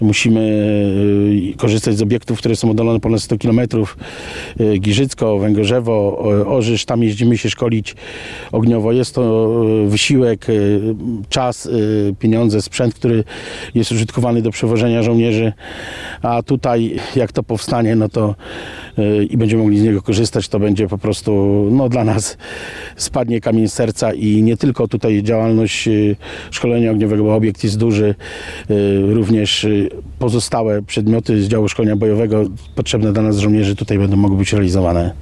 Musimy korzystać z obiektów, które są oddalone ponad 100 km. Giżycko, Węgorzewo, Orzysz, tam jeździmy się szkolić ogniowo. Jest to wysiłek, czas, pieniądze, sprzęt, który jest użytkowany do przewożenia żołnierzy, a tutaj jak to powstanie, no to i będziemy mogli z niego korzystać, to będzie po prostu dla nas spadnie kamień z serca i nie tylko tutaj działalność szkolenia ogniowego, bo obiekt jest duży, również pozostałe przedmioty z działu szkolenia bojowego potrzebne dla nas żołnierzy tutaj będą mogły być realizowane.